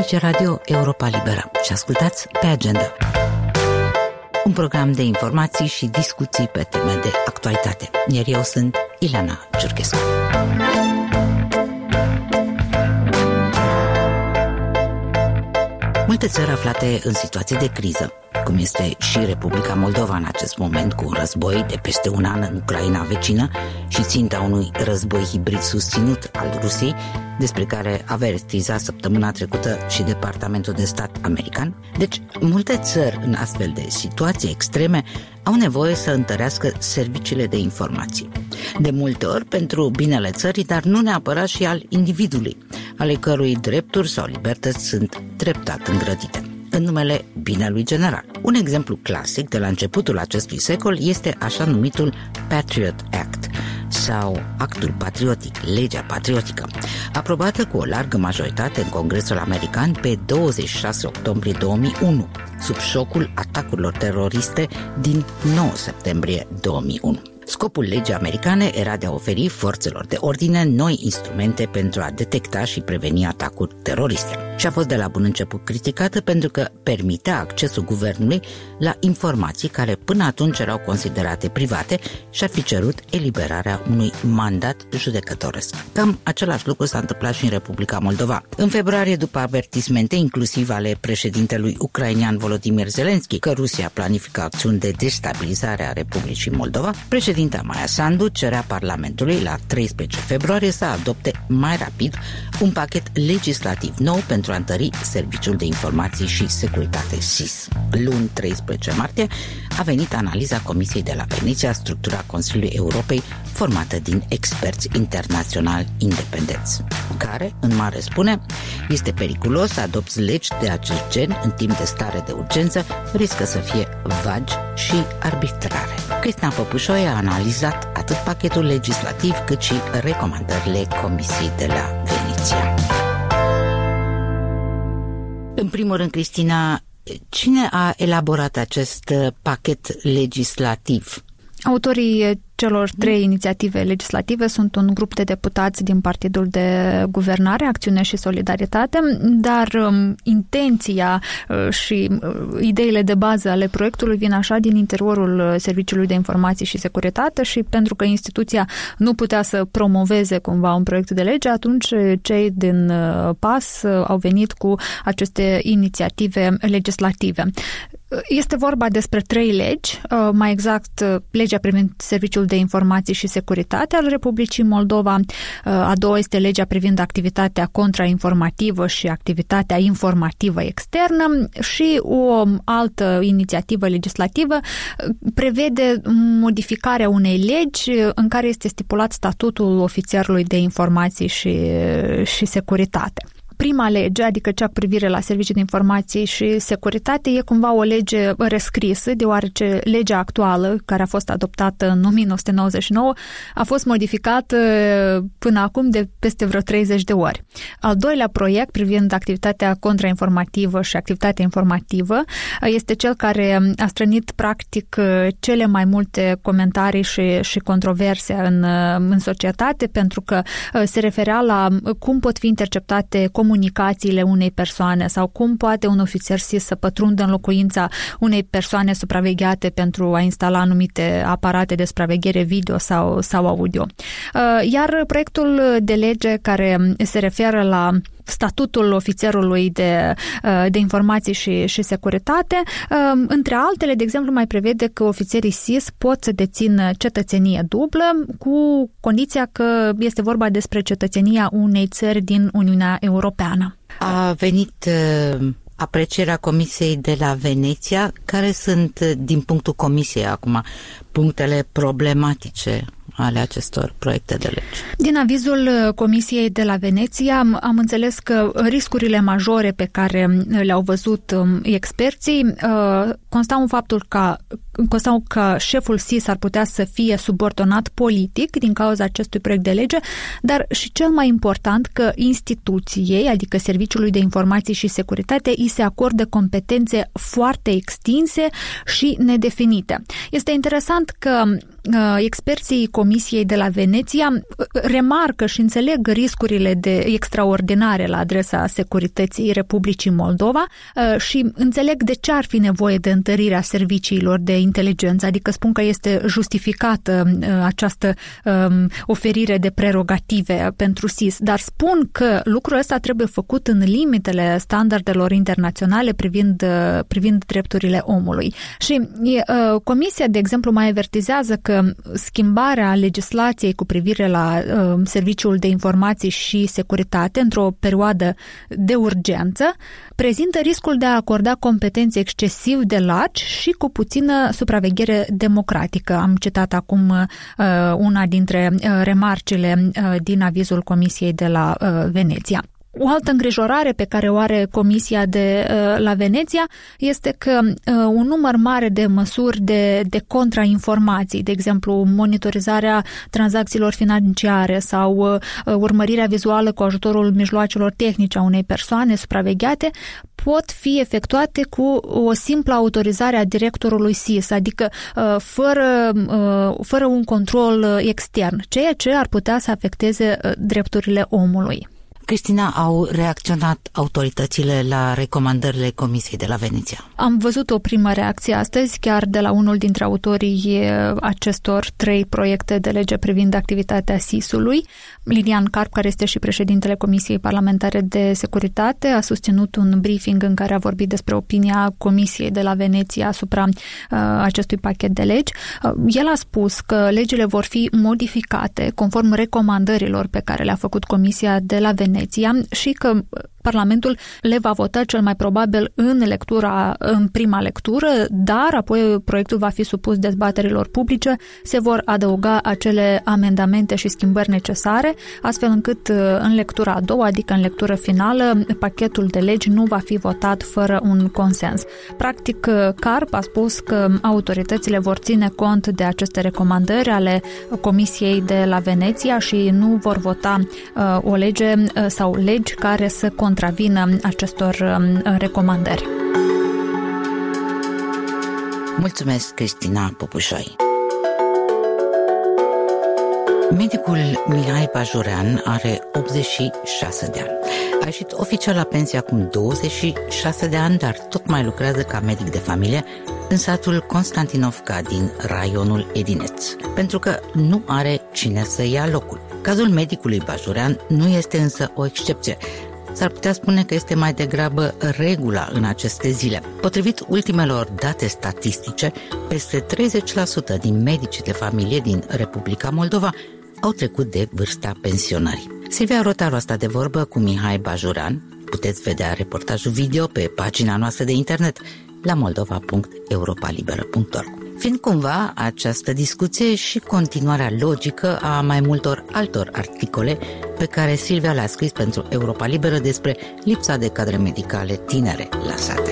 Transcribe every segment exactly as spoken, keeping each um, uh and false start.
face Radio Europa Liberă și ascultați Pe Agenda, un program de informații și discuții pe teme de actualitate. Iar eu sunt Ileana Ciurchescu. Multe țări aflate în situații de criză, cum este și Republica Moldova în acest moment, cu un război de peste un an în Ucraina vecină și ținta unui război hibrid susținut al Rusiei, despre care avertiza săptămâna trecută și Departamentul de Stat american. Deci, multe țări în astfel de situații extreme au nevoie să întărească serviciile de informații. De multe ori pentru binele țării, dar nu neapărat și al individului, ale cărui drepturi sau libertăți sunt treptat îngrădite, în numele binelui general. Un exemplu clasic de la începutul acestui secol este așa numitul Patriot Act, sau Actul Patriotic, legea patriotică, aprobată cu o largă majoritate în Congresul American pe douăzeci și șase octombrie două mii unu, sub șocul atacurilor teroriste din nouă septembrie două mii unu. Scopul legii americane era de a oferi forțelor de ordine noi instrumente pentru a detecta și preveni atacuri teroriste. Și a fost de la bun început criticată pentru că permitea accesul guvernului la informații care până atunci erau considerate private și ar fi cerut eliberarea unui mandat judecătoresc. Cam același lucru s-a întâmplat și în Republica Moldova. În februarie, după avertismente inclusiv ale președintelui ucrainean Volodymyr Zelensky că Rusia planifică acțiuni de destabilizare a Republicii Moldova, președintele Maia Sandu cerea Parlamentului la treisprezece februarie să adopte mai rapid un pachet legislativ nou pentru a întări Serviciul de Informații și Securitate S I S. Luni treisprezece martie a venit analiza Comisiei de la Veneția, structura Consiliului Europei formată din experți internaționali independenți, care, în mare spune, este periculos să adopți legi de acest gen în timp de stare de urgență, riscă să fie vagi și arbitrare. Cristina Păpușoi a analizat atât pachetul legislativ cât și recomandările Comisiei de la Veneția. În primul rând, Cristina, cine a elaborat acest pachet legislativ? Autorii celor trei inițiative legislative sunt un grup de deputați din Partidul de Guvernare, Acțiune și Solidaritate, dar um, intenția uh, și uh, ideile de bază ale proiectului vin așa din interiorul Serviciului de Informații și Securitate și pentru că instituția nu putea să promoveze cumva un proiect de lege, atunci cei din uh, P A S uh, au venit cu aceste inițiative legislative. Este vorba despre trei legi, mai exact legea privind Serviciul de Informații și Securitate al Republicii Moldova, a doua este legea privind activitatea contrainformativă și activitatea informativă externă și o altă inițiativă legislativă prevede modificarea unei legi în care este stipulat statutul ofițerului de informații și, și securitate. Prima lege, adică cea cu privire la servicii de informații și securitate, e cumva o lege rescrisă, deoarece legea actuală, care a fost adoptată în nouăsprezece nouăzeci și nouă, a fost modificată până acum de peste vreo treizeci de ori. Al doilea proiect, privind activitatea contrainformativă și activitatea informativă, este cel care a strânit practic cele mai multe comentarii și, și controverse în, în societate, pentru că se referea la cum pot fi interceptate comunicațiile unei persoane sau cum poate un ofițer S I S să pătrundă în locuința unei persoane supravegheate pentru a instala anumite aparate de supraveghere video sau, sau audio. Iar proiectul de lege care se referă la statutul ofițerului de, de informații și, și securitate, între altele, de exemplu, mai prevede că ofițerii S I S pot să dețină cetățenie dublă cu condiția că este vorba despre cetățenia unei țări din Uniunea Europeană. A venit aprecierea Comisiei de la Veneția. Care sunt, din punctul Comisiei acum, punctele problematice ale acestor proiecte de lege? Din avizul Comisiei de la Veneția am înțeles că riscurile majore pe care le-au văzut experții constau în faptul că sau că șeful S I S ar putea să fie subordonat politic din cauza acestui proiect de lege, dar și cel mai important că instituției, adică Serviciului de Informații și Securitate, îi se acordă competențe foarte extinse și nedefinite. Este interesant că uh, experții Comisiei de la Veneția remarcă și înțeleg riscurile de extraordinare la adresa securității Republicii Moldova uh, și înțeleg de ce ar fi nevoie de întărirea serviciilor de inteligență, adică spun că este justificată uh, această um, oferire de prerogative pentru S I S, dar spun că lucrul ăsta trebuie făcut în limitele standardelor internaționale privind, uh, privind drepturile omului. Și uh, Comisia, de exemplu, mai avertizează că schimbarea legislației cu privire la uh, Serviciul de Informații și Securitate într-o perioadă de urgență prezintă riscul de a acorda competențe excesiv de largi și cu puțină supraveghere democratică. Am citat acum uh, una dintre uh, remarcile uh, din avizul Comisiei de la uh, Veneția. O altă îngrijorare pe care o are Comisia de uh, la Veneția este că uh, un număr mare de măsuri de, de contrainformații, de exemplu monitorizarea tranzacțiilor financiare sau uh, urmărirea vizuală cu ajutorul mijloacelor tehnice a unei persoane supravegheate, pot fi efectuate cu o simplă autorizare a directorului S I S, adică uh, fără, uh, fără un control extern, ceea ce ar putea să afecteze uh, drepturile omului. Cristina, au reacționat autoritățile la recomandările Comisiei de la Veneția? Am văzut o primă reacție astăzi, chiar de la unul dintre autorii acestor trei proiecte de lege privind activitatea S I S-ului. Lilian Carp, care este și președintele Comisiei Parlamentare de Securitate, a susținut un briefing în care a vorbit despre opinia Comisiei de la Veneția asupra uh, acestui pachet de legi. Uh, el a spus că legile vor fi modificate conform recomandărilor pe care le-a făcut Comisia de la Veneția și că Parlamentul le va vota cel mai probabil în lectura, în prima lectură, dar apoi proiectul va fi supus dezbaterilor publice, se vor adăuga acele amendamente și schimbări necesare, astfel încât în lectura a doua, adică în lectură finală, pachetul de legi nu va fi votat fără un consens. Practic, Carp a spus că autoritățile vor ține cont de aceste recomandări ale Comisiei de la Veneția și nu vor vota uh, o lege uh, sau legi care să contravină acestor uh, recomandări. Mulțumesc, Cristina Popușoi. Medicul Mihai Bajurean are optzeci și șase de ani. A ieșit oficial la pensie acum douăzeci și șase de ani, dar tot mai lucrează ca medic de familie în satul Constantinovca din raionul Edineț, pentru că nu are cine să ia locul. Cazul medicului Bajurean nu este însă o excepție. S-ar putea spune că este mai degrabă regula în aceste zile. Potrivit ultimelor date statistice, peste treizeci la sută din medicii de familie din Republica Moldova au trecut de vârsta pensionării. Silvia Rotaru a stat de vorbă cu Mihai Bajurean. Puteți vedea reportajul video pe pagina noastră de internet la moldova punct europa liberă punct org. Fiind cumva această discuție și continuarea logică a mai multor altor articole pe care Silvia le-a scris pentru Europa Liberă despre lipsa de cadre medicale tinere la sate.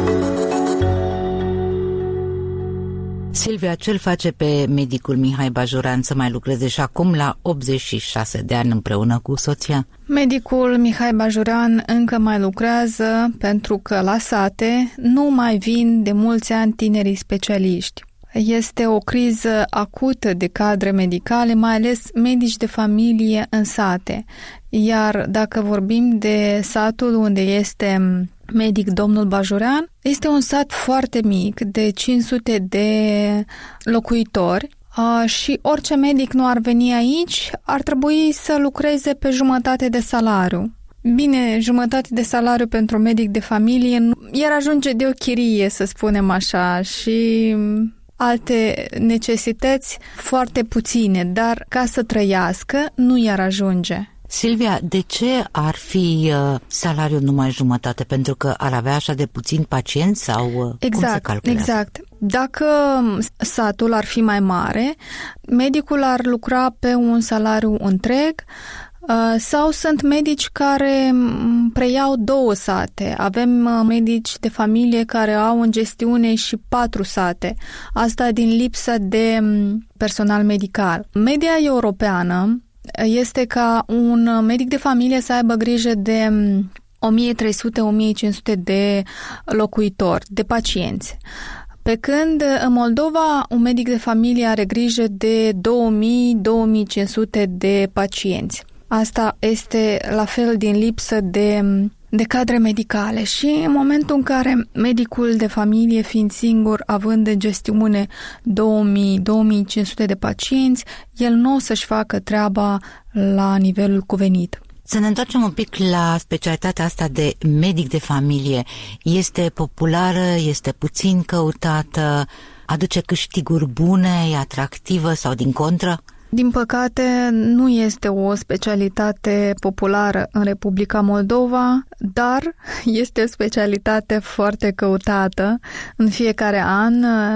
Silvia, ce-l face pe medicul Mihai Bajurean să mai lucreze și acum la optzeci și șase de ani împreună cu soția? Medicul Mihai Bajurean încă mai lucrează pentru că la sate nu mai vin de mulți ani tinerii specialiști. Este o criză acută de cadre medicale, mai ales medici de familie în sate. Iar dacă vorbim de satul unde este medic domnul Bajurean, este un sat foarte mic, de cinci sute de locuitori, și orice medic nu ar veni aici, ar trebui să lucreze pe jumătate de salariu. Bine, jumătate de salariu pentru medic de familie iar ajunge de o chirie, să spunem așa, și alte necesități foarte puține, dar ca să trăiască nu i-ar ajunge. Silvia, de ce ar fi uh, salariul numai jumătate? Pentru că ar avea așa de puțin pacienți sau uh, exact, cum se calculează? Exact. Dacă satul ar fi mai mare, medicul ar lucra pe un salariu întreg, Sau sunt medici care preiau două sate. Avem medici de familie care au în gestiune și patru sate. Asta din lipsă de personal medical. Media europeană este ca un medic de familie să aibă grijă de o mie trei sute - o mie cinci sute de locuitori, de pacienți. Pe când în Moldova un medic de familie are grijă de două mii - două mii cinci sute de pacienți. Asta este la fel din lipsă de, de cadre medicale și în momentul în care medicul de familie, fiind singur, având în gestiune două mii - două mii cinci sute de pacienți, el nu o să-și facă treaba la nivelul cuvenit. Să ne întoarcem un pic la specialitatea asta de medic de familie. Este populară, este puțin căutată, aduce câștiguri bune, e atractivă sau din contră? Din păcate, nu este o specialitate populară în Republica Moldova, dar este o specialitate foarte căutată. În fiecare an,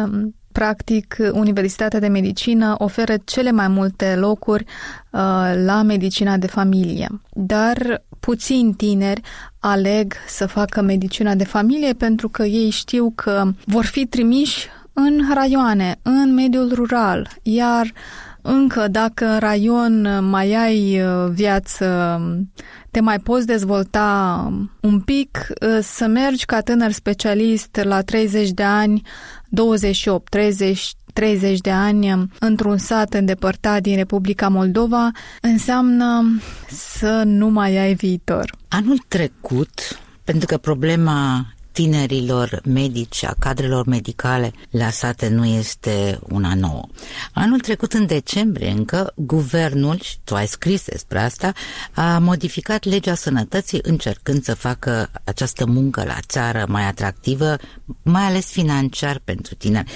practic, Universitatea de Medicină oferă cele mai multe locuri uh, la medicina de familie. Dar puțini tineri aleg să facă medicina de familie pentru că ei știu că vor fi trimiși în raioane, în mediul rural, iar încă dacă în raion mai ai viață, te mai poți dezvolta un pic, să mergi ca tânăr specialist la treizeci de ani, douăzeci și opt treizeci, treizeci de ani într-un sat îndepărtat din Republica Moldova, înseamnă să nu mai ai viitor. Anul trecut, pentru că problema tinerilor medici, a cadrelor medicale la sate nu este una nouă. Anul trecut, în decembrie încă, guvernul, și tu ai scris despre asta, a modificat legea sănătății încercând să facă această muncă la țară mai atractivă, mai ales financiar pentru tineri.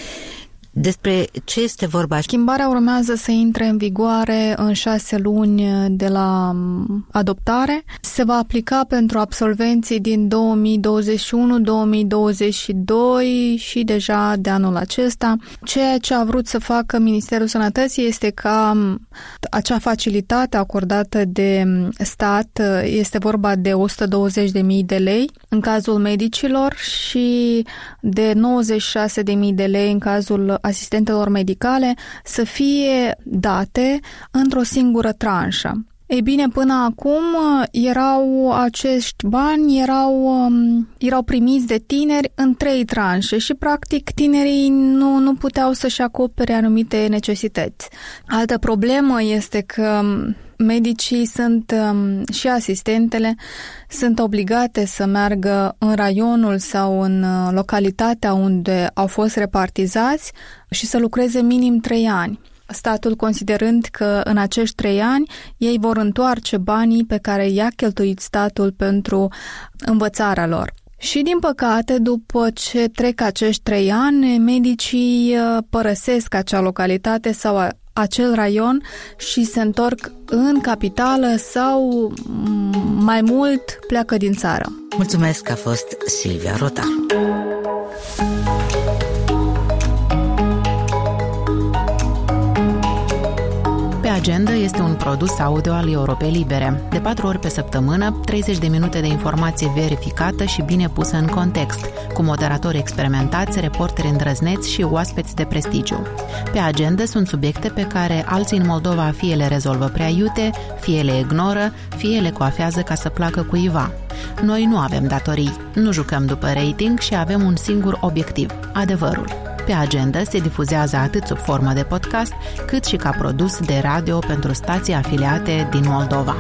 Despre ce este vorba? Schimbarea urmează să intre în vigoare în șase luni de la adoptare. Se va aplica pentru absolvenții din două mii douăzeci și unu - două mii douăzeci și doi și deja de anul acesta. Ceea ce a vrut să facă Ministerul Sănătății este ca acea facilitate acordată de stat, este vorba de o sută douăzeci de mii de lei în cazul medicilor și de nouăzeci și șase de mii de lei în cazul asistentelor medicale, să fie date într-o singură tranșă. Ei bine, până acum erau acești bani erau, erau primiți de tineri în trei tranșe și practic tinerii nu, nu puteau să-și acopere anumite necesități. Altă problemă este că medicii sunt și asistentele sunt obligate să meargă în raionul sau în localitatea unde au fost repartizați și să lucreze minim trei ani. Statul considerând că în acești trei ani ei vor întoarce banii pe care i-a cheltuit statul pentru învățarea lor. Și din păcate, după ce trec acești trei ani, medicii părăsesc acea localitate sau acel raion și se întorc în capitală sau mai mult pleacă din țară. Mulțumesc că a fost Silvia Rotar. Pe Agenda este un produs audio al Europei Libere. De patru ori pe săptămână, treizeci de minute de informație verificată și bine pusă în context, cu moderatori experimentați, reporteri îndrăzneți și oaspeți de prestigiu. Pe Agenda sunt subiecte pe care alții în Moldova fie le rezolvă prea iute, fie le ignoră, fie le coafează ca să placă cuiva. Noi nu avem datorii, nu jucăm după rating și avem un singur obiectiv, adevărul. Pe Agenda se difuzează atât sub formă de podcast, cât și ca produs de radio pentru stații afiliate din Moldova.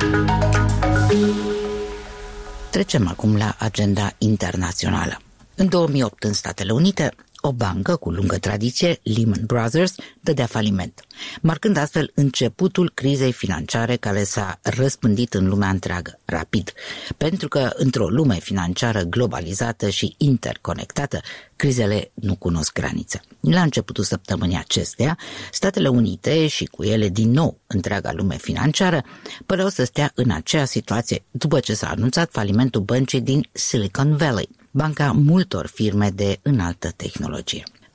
Trecem acum la agenda internațională. În două mii opt, în Statele Unite, o bancă cu lungă tradiție, Lehman Brothers, dădea faliment, marcând astfel începutul crizei financiare care s-a răspândit în lumea întreagă, rapid, pentru că într-o lume financiară globalizată și interconectată, crizele nu cunosc granițe. La începutul săptămânii acesteia, Statele Unite și cu ele din nou întreaga lume financiară păreau să stea în aceea situație după ce s-a anunțat falimentul băncii din Silicon Valley, banca multor firme de înaltă tehnologie.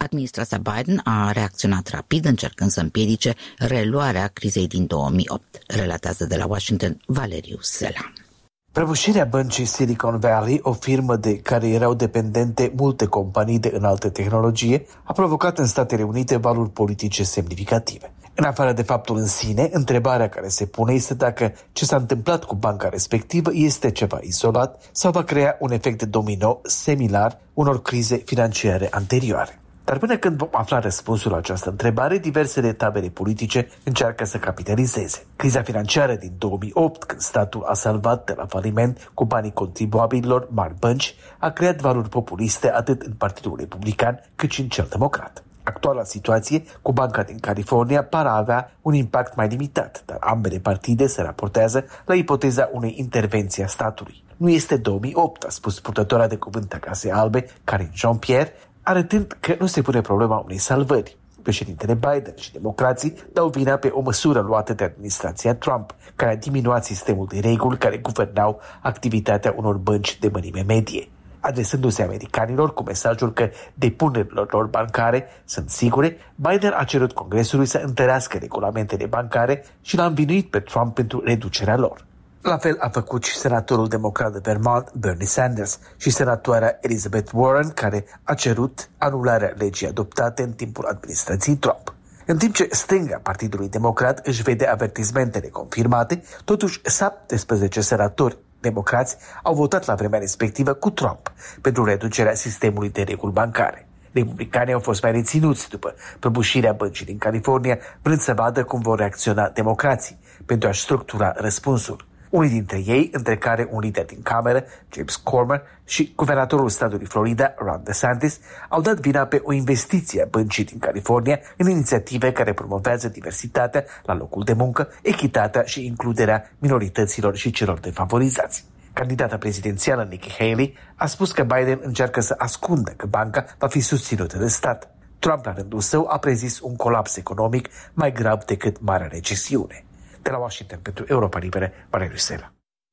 Administrația Biden a reacționat rapid, încercând să împiedice reluarea crizei din două mii opt, relatează de la Washington Valeriu Sela. Prăbușirea băncii Silicon Valley, o firmă de care erau dependente multe companii de înaltă tehnologie, a provocat în Statele Unite valuri politice semnificative. În afară de faptul în sine, întrebarea care se pune este dacă ce s-a întâmplat cu banca respectivă este ceva izolat sau va crea un efect de domino similar unor crize financiare anterioare. Dar până când vom afla răspunsul la această întrebare, diversele tabere politice încearcă să capitalizeze. Criza financiară din două mii opt, când statul a salvat de la faliment cu banii contribuabililor mari bănci, a creat valuri populiste atât în Partidul Republican cât și în cel democrat. Actuala situație cu banca din California pare a avea un impact mai limitat, dar ambele partide se raportează la ipoteza unei intervenții a statului. Nu este două mii opt, a spus purtătoarea de cuvânt a Casei Albe, Karine Jean-Pierre, arătând că nu se pune problema unei salvări. Președintele Biden și democrații dau vina pe o măsură luată de administrația Trump, care a diminuat sistemul de reguli care guvernau activitatea unor bănci de mărime medie. Adresându-se americanilor cu mesajul că depunerile lor bancare sunt sigure, Biden a cerut Congresului să întărească regulamentele bancare și l-a învinuit pe Trump pentru reducerea lor. La fel a făcut și senatorul democrat de Vermont, Bernie Sanders, și senatoarea Elizabeth Warren, care a cerut anularea legii adoptate în timpul administrației Trump. În timp ce stânga Partidului Democrat își vede avertismentele confirmate, totuși șaptesprezece senatori democrați au votat la vremea respectivă cu Trump pentru reducerea sistemului de reguli bancare. Republicanii au fost mai reținuți după prăbușirea băncii din California, vrând să vadă cum vor reacționa democrații pentru a-și structura răspunsul. Unii dintre ei, între care un lider din cameră, James Comer, și guvernatorul statului Florida, Ron DeSantis, au dat vina pe o investiție a băncii din California în inițiative care promovează diversitatea la locul de muncă, echitatea și includerea minorităților și celor defavorizați. Candidata prezidențială Nikki Haley a spus că Biden încearcă să ascundă că banca va fi susținută de stat. Trump, la rândul său, a prezis un colaps economic mai grav decât marea recesiune. De la Washington pentru Europa Liberă, Valeriu Sela.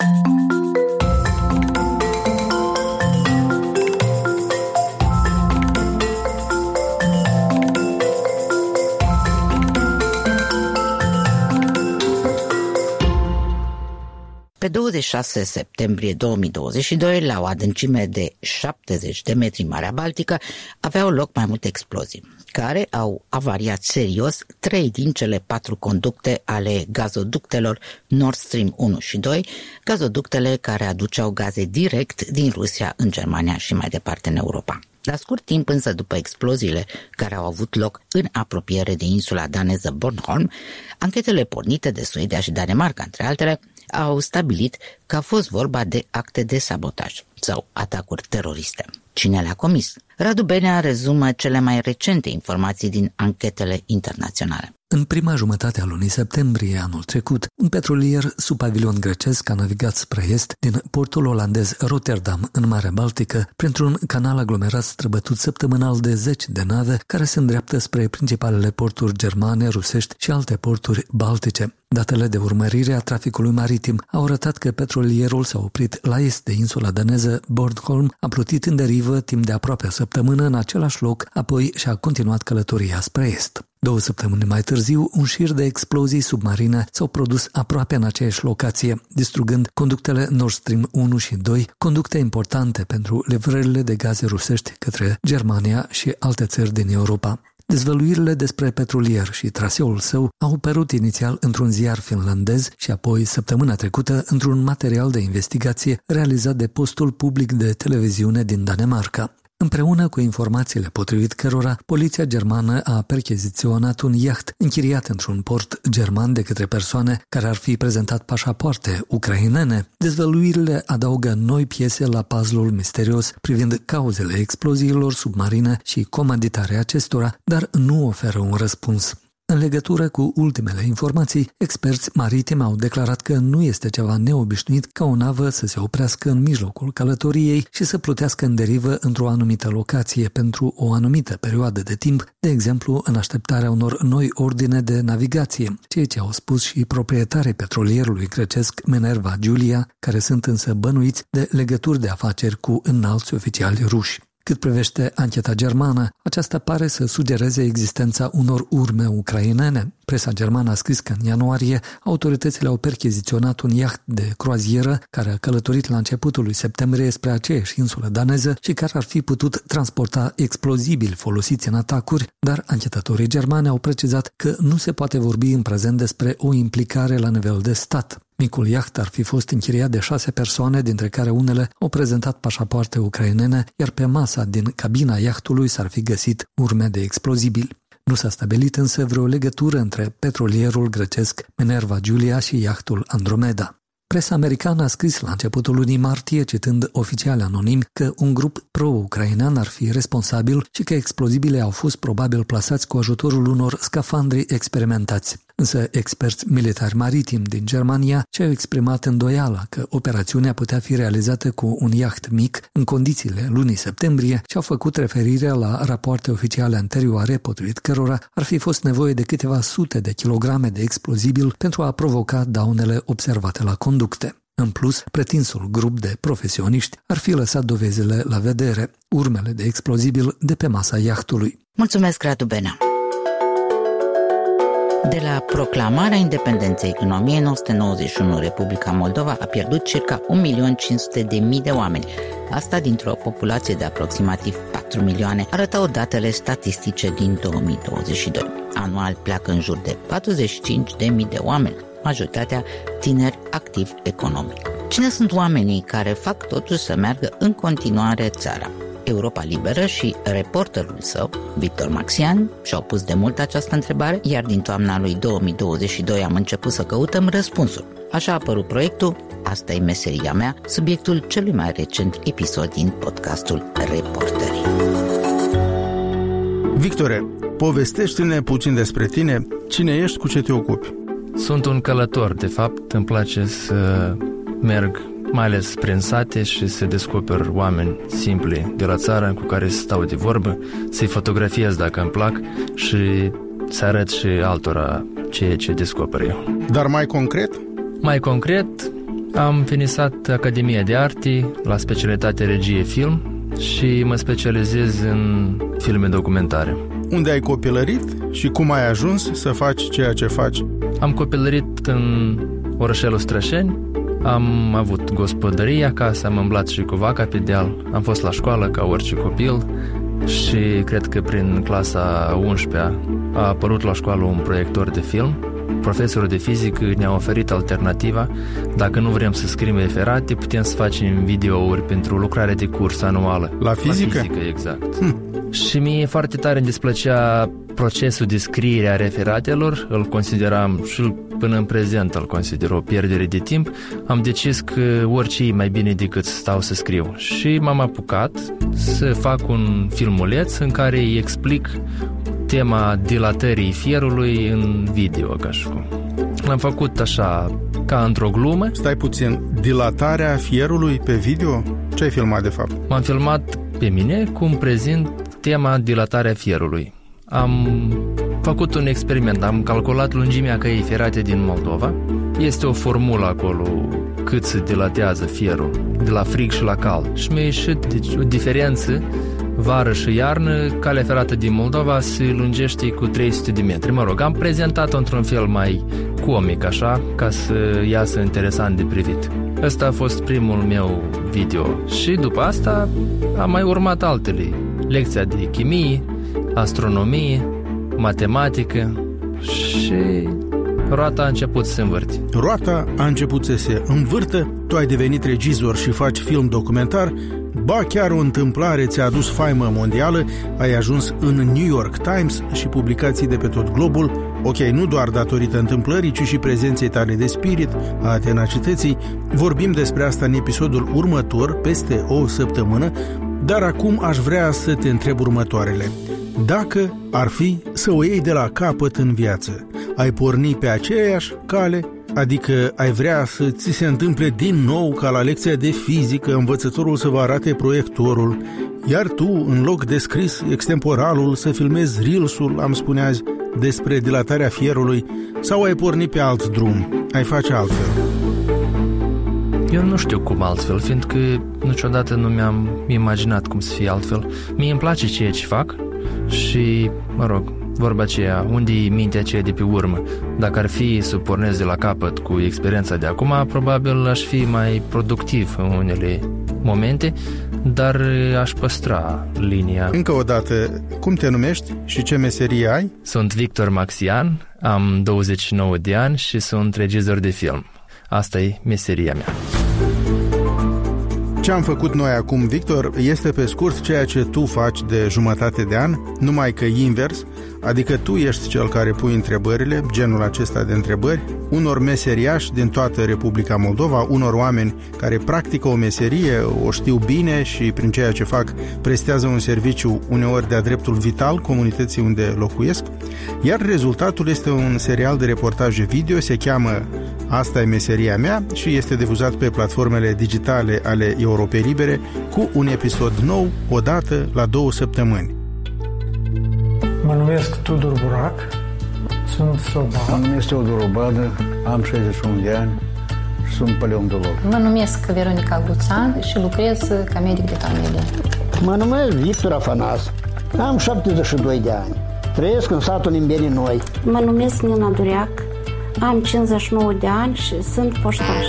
Pe douăzeci și șase septembrie două mii douăzeci și doi, la o adâncime de șaptezeci de metri în Marea Baltică, aveau loc mai multe explozii, care au avariat serios trei din cele patru conducte ale gazoductelor Nord Stream unu și doi, gazoductele care aduceau gaze direct din Rusia în Germania și mai departe în Europa. La scurt timp însă după exploziile care au avut loc în apropiere de insula daneză Bornholm, anchetele pornite de Suedia și Danemarca, între altele, au stabilit că a fost vorba de acte de sabotaj sau atacuri teroriste. Cine le-a comis? Radu Benea rezumă cele mai recente informații din anchetele internaționale. În prima jumătate a lunii septembrie anul trecut, un petrolier sub pavilion grecesc a navigat spre est din portul olandez Rotterdam în Marea Baltică printr-un canal aglomerat străbătut săptămânal de zeci de nave care se îndreaptă spre principalele porturi germane, rusești și alte porturi baltice. Datele de urmărire a traficului maritim au arătat că petrolierul s-a oprit la est de insula daneză Bornholm, a plutit în derivă timp de aproape o săptămână în același loc, apoi și-a continuat călătoria spre est. Două săptămâni mai târziu, un șir de explozii submarine s-au produs aproape în aceeași locație, distrugând conductele Nord Stream unu și doi, conducte importante pentru livrările de gaze rusești către Germania și alte țări din Europa. Dezvăluirile despre petrolier și traseul său au apărut inițial într-un ziar finlandez și apoi săptămâna trecută într-un material de investigație realizat de postul public de televiziune din Danemarca. Împreună cu informațiile potrivit cărora, poliția germană a percheziționat un iaht închiriat într-un port german de către persoane care ar fi prezentat pașapoarte ucrainene, dezvăluirile adaugă noi piese la puzzle-ul misterios privind cauzele exploziilor submarine și comanditarea acestora, dar nu oferă un răspuns. În legătură cu ultimele informații, experți maritimi au declarat că nu este ceva neobișnuit ca o navă să se oprească în mijlocul călătoriei și să plutească în derivă într-o anumită locație pentru o anumită perioadă de timp, de exemplu în așteptarea unor noi ordine de navigație, ceea ce au spus și proprietarii petrolierului grecesc Minerva Giulia, care sunt însă bănuiți de legături de afaceri cu înalți oficiali ruși. Cât privește ancheta germană, aceasta pare să sugereze existența unor urme ucrainene. Presa germană a scris că în ianuarie autoritățile au percheziționat un iaht de croazieră care a călătorit la începutul lui septembrie spre aceeași insulă daneză și care ar fi putut transporta explozibili folosiți în atacuri, dar anchetatorii germani au precizat că nu se poate vorbi în prezent despre o implicare la nivel de stat. Micul iaht ar fi fost închiriat de șase persoane, dintre care unele au prezentat pașapoarte ucrainene, iar pe masa din cabina iahtului s-ar fi găsit urme de explozibili. Nu s-a stabilit însă vreo legătură între petrolierul grecesc Minerva Giulia și iahtul Andromeda. Presa americană a scris la începutul lunii martie, citând oficiali anonimi, că un grup pro-ucrainean ar fi responsabil și că explozibile au fost probabil plasați cu ajutorul unor scafandri experimentați. Însă experți militari maritimi din Germania și-au exprimat îndoiala că operațiunea putea fi realizată cu un iaht mic în condițiile lunii septembrie și au făcut referire la rapoarte oficiale anterioare, potrivit cărora ar fi fost nevoie de câteva sute de kilograme de explozibil pentru a provoca daunele observate la conducte. În plus, pretinsul grup de profesioniști ar fi lăsat dovezile la vedere, urmele de explozibil de pe masa iahtului. Mulțumesc, Radu Benea! De la proclamarea independenței în o mie nouă sute nouăzeci și unu, Republica Moldova a pierdut circa un milion cinci sute de mii de oameni. Asta dintr-o populație de aproximativ patru milioane, arătau datele statistice din două mii douăzeci și doi. Anual pleacă în jur de patruzeci și cinci de mii de oameni, majoritatea tineri activi economic. Cine sunt oamenii care fac totuși să meargă în continuare țara? Europa Liberă și reporterul său, Victor Maxian, și-au pus de mult această întrebare, iar din toamna lui două mii douăzeci și doi am început să căutăm răspunsul. Așa a apărut proiectul Asta e meseria mea, subiectul celui mai recent episod din podcastul Reporterii. Victore, povestește-ne puțin despre tine, cine ești, cu ce te ocupi? Sunt un călător, de fapt, îmi place să merg mai ales prin sate și să descoper oameni simpli de la țară cu care stau de vorbă, să-i fotografiez dacă îmi plac și să arăt și altora ceea ce descoper eu. Dar mai concret? Mai concret, am finisat Academia de Arte la specialitate regie film și mă specializez în filme documentare. Unde ai copilărit și cum ai ajuns să faci ceea ce faci? Am copilărit în orășelul Strășeni, am avut gospodărie acasă, am umblat și cu vaca pe deal, am fost la școală ca orice copil și cred că prin clasa a unsprezecea a apărut la școală un proiector de film. Profesorul de fizică ne-a oferit alternativa: dacă nu vrem să scriem referate, putem să facem videouri pentru lucrare de curs anuală. La fizică? La fizică, exact. Hm. Și mie foarte tare îmi displăcea procesul de scriere a referatelor, îl consideram și până în prezent îl consider o pierdere de timp. Am decis că orice e mai bine decât să stau să scriu și m-am apucat să fac un filmuleț în care îi explic tema dilatării fierului în video, ca și cum. L-am făcut așa, ca într-o glumă. Stai puțin, dilatarea fierului pe video? Ce ai filmat de fapt? M-am filmat pe mine cum prezint tema dilatarea fierului. Am făcut un experiment, am calculat lungimea căii ferate din Moldova. Este o formulă acolo cât se dilatează fierul, de la frig și la cald. Și mi-a ieșit deci, o diferență. Vară și iarnă, calea ferată din Moldova se lungește cu trei sute de metri. Mă rog, am prezentat-o într-un fel mai comic, așa, ca să iasă interesant de privit. Ăsta a fost primul meu video și după asta am mai urmat altele. Lecția de chimie, astronomie, matematică și roata a început să se învârte. Roata a început să se învârtă, tu ai devenit regizor și faci film documentar, ba chiar o întâmplare ți-a adus faimă mondială, ai ajuns în New York Times și publicații de pe tot globul, ok, nu doar datorită întâmplării, ci și prezenței tale de spirit, a tenacității. Vorbim despre asta în episodul următor, peste o săptămână, dar acum aș vrea să te întreb următoarele. Dacă ar fi să o iei de la capăt în viață, ai porni pe aceeași cale? Adică ai vrea să ți se întâmple din nou ca la lecția de fizică învățătorul să vă arate proiectorul, iar tu, în loc de scris extemporalul, să filmezi reels-ul, am spune azi, despre dilatarea fierului, sau ai porni pe alt drum, ai face altfel? Eu nu știu cum altfel, fiindcă niciodată nu mi-am imaginat cum să fie altfel. Mie îmi place ceea ce fac și, mă rog, vorba aceea, unde-i mintea aceea de pe urmă? Dacă ar fi să pornesc de la capăt cu experiența de acum, probabil aș fi mai productiv în unele momente, dar aș păstra linia. Încă o dată, cum te numești și ce meserie ai? Sunt Victor Maxian, am douăzeci și nouă de ani și sunt regizor de film. Asta e meseria mea. Ce am făcut noi acum, Victor, este pe scurt ceea ce tu faci de jumătate de an, numai că invers, adică tu ești cel care pui întrebările, genul acesta de întrebări, unor meseriași din toată Republica Moldova, unor oameni care practică o meserie, o știu bine și prin ceea ce fac prestează un serviciu uneori de-a dreptul vital comunității unde locuiesc, iar rezultatul este un serial de reportaje video, se cheamă Asta e meseria mea și este difuzat pe platformele digitale ale Europei Libere cu un episod nou odată la două săptămâni. Mă numesc Tudor Burac, sunt soban. Mă numesc Teodor Obadă, am șaizeci și unu de ani și sunt paleontolog. Mă numesc Veronica Gluțan și lucrez ca medic de familie. Mă numesc Victor Afanas, am șaptezeci și doi de ani, trăiesc în satul Imbeni Noi. Mă numesc Nina Dureac, am cincizeci și nouă de ani și sunt poștaș.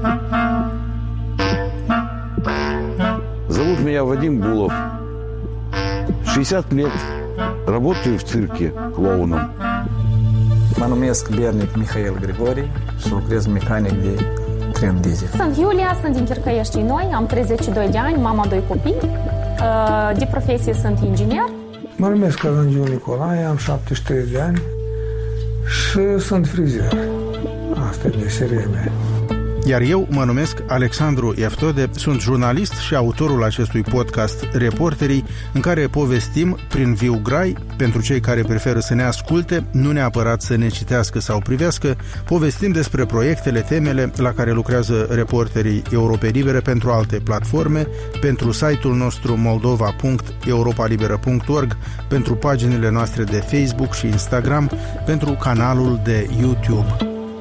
Зовут меня Вадим Булов. шестьдесят лет. Работаю в цирке клоуном. Mă numesc Bernic Mihail Grigori și lucrez mecanic de tren diesel. Sunt Iulia, sunt din Chircăiești Noi, am treizeci și doi de ani, mama doi copii. De profesie sunt inginer. Mă numesc Călăngiu Nicolae, am șaptezeci și trei de ani și sunt frizer. Asta e meseria mea. Iar eu mă numesc Alexandru Eftode, sunt jurnalist și autorul acestui podcast Reporterii, în care povestim prin viu grai, pentru cei care preferă să ne asculte, nu neapărat să ne citească sau privească, povestim despre proiectele, temele la care lucrează Reporterii Europei Libere pentru alte platforme, pentru site-ul nostru moldova punct europa liberă punct org, pentru paginile noastre de Facebook și Instagram, pentru canalul de YouTube.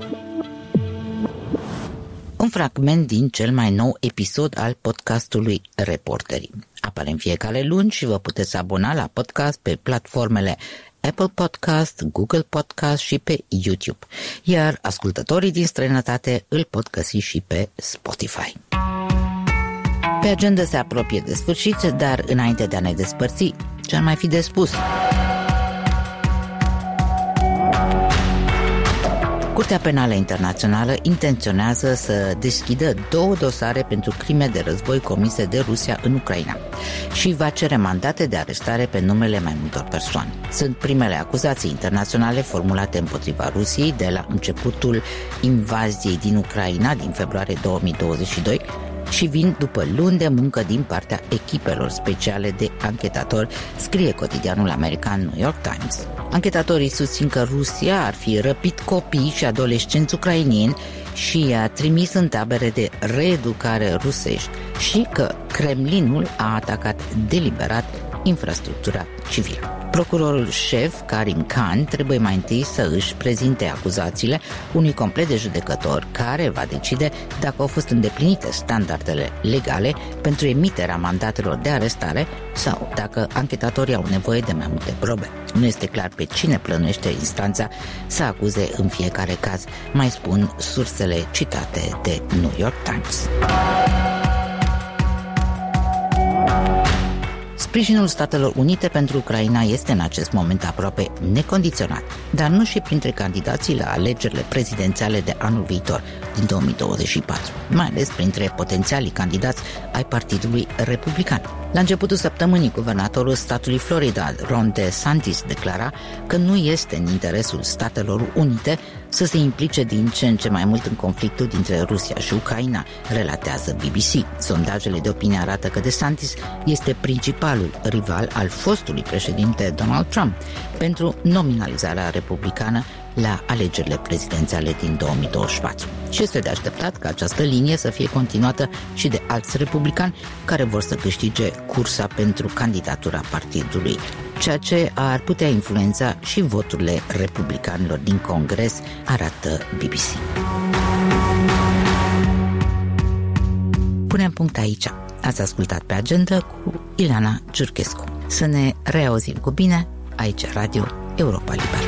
Un fragment din cel mai nou episod al podcastului Reporterii. Apare în fiecare luni și vă puteți abona la podcast pe platformele Apple Podcast, Google Podcast și pe YouTube. Iar ascultătorii din străinătate îl pot găsi și pe Spotify. Pe agenda se apropie de sfârșit, dar înainte de a ne despărți, ce-ar mai fi de spus? Curtea Penală Internațională intenționează să deschidă două dosare pentru crime de război comise de Rusia în Ucraina și va cere mandate de arestare pe numele mai multor persoane. Sunt primele acuzații internaționale formulate împotriva Rusiei de la începutul invaziei din Ucraina din februarie două mii douăzeci și doi și vin după luni de muncă din partea echipelor speciale de anchetatori, scrie cotidianul american New York Times. Anchetatorii susțin că Rusia ar fi răpit copii și adolescenți ucrainieni și i-a trimis în tabere de reeducare rusești și că Kremlinul a atacat deliberat infrastructura civilă. Procurorul șef, Karim Khan, trebuie mai întâi să își prezinte acuzațiile unui complet de judecător care va decide dacă au fost îndeplinite standardele legale pentru emiterea mandatelor de arestare sau dacă anchetatorii au nevoie de mai multe probe. Nu este clar pe cine plănuiește instanța să acuze în fiecare caz, mai spun sursele citate de New York Times. Sprijinul Statelor Unite pentru Ucraina este în acest moment aproape necondiționat, dar nu și printre candidații la alegerile prezidențiale de anul viitor, din două mii douăzeci și patru, mai ales printre potențialii candidați ai Partidului Republican. La începutul săptămânii, guvernatorul statului Florida, Ron DeSantis, declara că nu este în interesul Statelor Unite să se implice din ce în ce mai mult în conflictul dintre Rusia și Ucraina, relatează B B C. Sondajele de opinie arată că DeSantis este principalul rival al fostului președinte Donald Trump pentru nominalizarea republicană la alegerile prezidențiale din două mii douăzeci și patru. Și este de așteptat ca această linie să fie continuată și de alți republicani care vor să câștige cursa pentru candidatura partidului, ceea ce ar putea influența și voturile republicanilor din Congres, arată B B C. Punem punct aici. Ați ascultat Pe Agenda cu Ileana Giurchescu. Să ne reauzim cu bine aici, Radio Europa Liberă.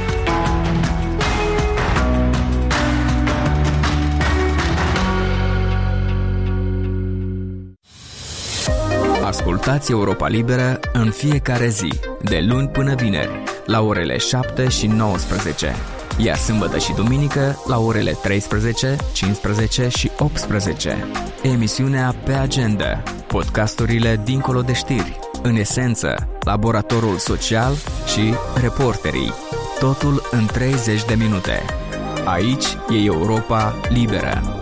Ascultați Europa Liberă în fiecare zi, de luni până vineri, la orele șapte și nouăsprezece, iar sâmbătă și duminică la orele treisprezece, cincisprezece și optsprezece. Emisiunea Pe Agenda, podcasturile dincolo de știri, în esență, laboratorul social și reporterii. Totul în treizeci de minute. Aici e Europa Liberă.